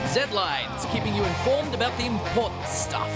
Z-Lines, keeping you informed about the important stuff.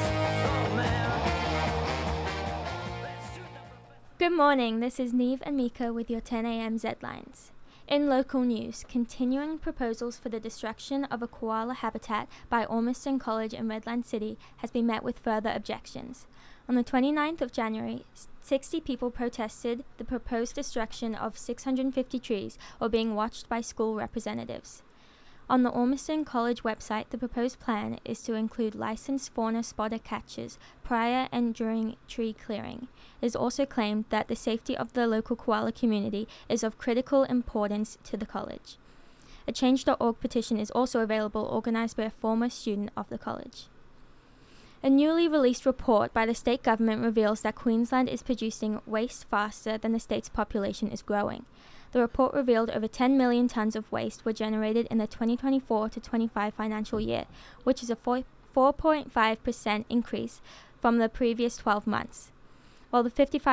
Good morning, this is Neve and Mika with your 10am Z-Lines. In local news, continuing proposals for the destruction of a koala habitat by Ormiston College in Redland City has been met with further objections. On the 29th of January, 60 people protested the proposed destruction of 650 trees or being watched by school representatives. On the Ormiston College website, the proposed plan is to include licensed fauna spotter catchers prior and during tree clearing. It is also claimed that the safety of the local koala community is of critical importance to the college. A Change.org petition is also available, organised by a former student of the college. A newly released report by the state government reveals that Queensland is producing waste faster than the state's population is growing. The report revealed over 10 million tonnes of waste were generated in the 2024 to 25 financial year, which is a 4.5% increase from the previous 12 months. While the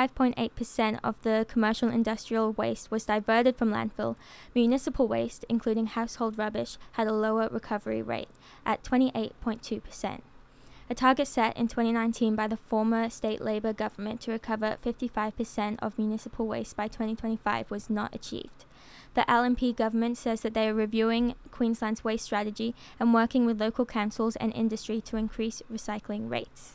55.8% of the commercial industrial waste was diverted from landfill, municipal waste, including household rubbish, had a lower recovery rate at 28.2%. A target set in 2019 by the former state Labor government to recover 55% of municipal waste by 2025 was not achieved. The LNP government says that they are reviewing Queensland's waste strategy and working with local councils and industry to increase recycling rates.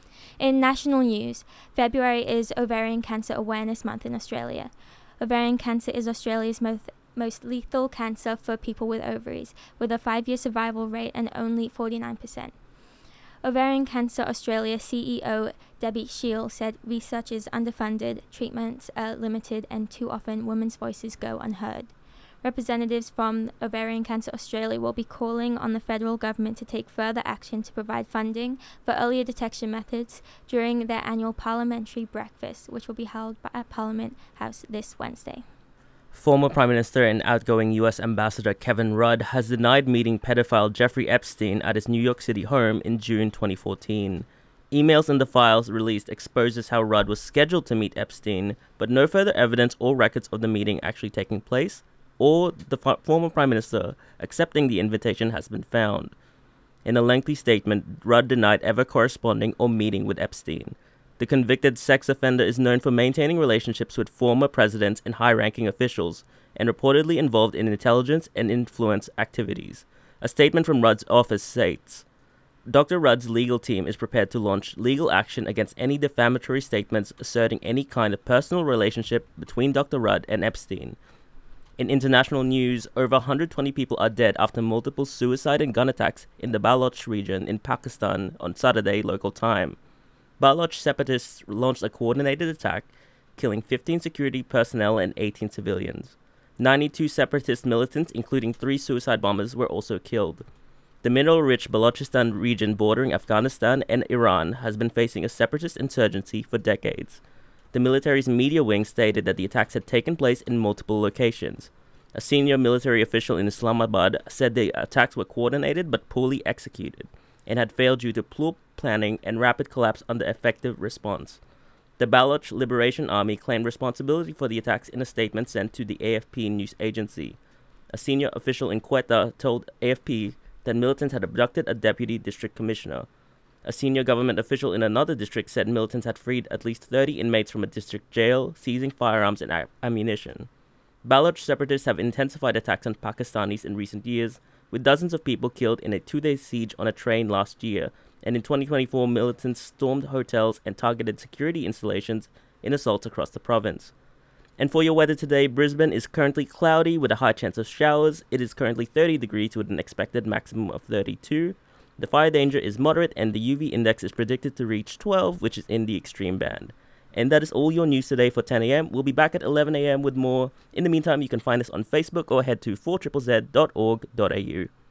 In national news, February is Ovarian Cancer Awareness Month in Australia. Ovarian cancer is Australia's most lethal cancer for people with ovaries, with a 5-year survival rate and only 49%. Ovarian Cancer Australia CEO Debbie Shiel said research is underfunded, treatments are limited, and too often women's voices go unheard. Representatives from Ovarian Cancer Australia will be calling on the federal government to take further action to provide funding for earlier detection methods during their annual parliamentary breakfast, which will be held at Parliament House this Wednesday. Former Prime Minister and outgoing U.S. Ambassador Kevin Rudd has denied meeting pedophile Jeffrey Epstein at his New York City home in June 2014. Emails in the files released exposes how Rudd was scheduled to meet Epstein, but no further evidence or records of the meeting actually taking place, or the former Prime Minister accepting the invitation has been found. In a lengthy statement, Rudd denied ever corresponding or meeting with Epstein. The convicted sex offender is known for maintaining relationships with former presidents and high-ranking officials, and reportedly involved in intelligence and influence activities. A statement from Rudd's office states, Dr. Rudd's legal team is prepared to launch legal action against any defamatory statements asserting any kind of personal relationship between Dr. Rudd and Epstein. In international news, over 120 people are dead after multiple suicide and gun attacks in the Baloch region in Pakistan on Saturday local time. Baloch separatists launched a coordinated attack, killing 15 security personnel and 18 civilians. 92 separatist militants, including 3 suicide bombers, were also killed. The mineral-rich Balochistan region bordering Afghanistan and Iran has been facing a separatist insurgency for decades. The military's media wing stated that the attacks had taken place in multiple locations. A senior military official in Islamabad said the attacks were coordinated but poorly executed, and had failed due to poor planning and rapid collapse under effective response. The Baloch Liberation Army claimed responsibility for the attacks in a statement sent to the AFP news agency. A senior official in Quetta told AFP that militants had abducted a deputy district commissioner. A senior government official in another district said militants had freed at least 30 inmates from a district jail, seizing firearms and ammunition. Baloch separatists have intensified attacks on Pakistanis in recent years, with dozens of people killed in a 2-day siege on a train last year, and in 2024 militants stormed hotels and targeted security installations in assaults across the province. And for your weather today, Brisbane is currently cloudy with a high chance of showers. It is currently 30 degrees with an expected maximum of 32. The fire danger is moderate and the UV index is predicted to reach 12, which is in the extreme band. And that is all your news today for 10 a.m. We'll be back at 11 a.m. with more. In the meantime, you can find us on Facebook or head to 4ZZZ.org.au.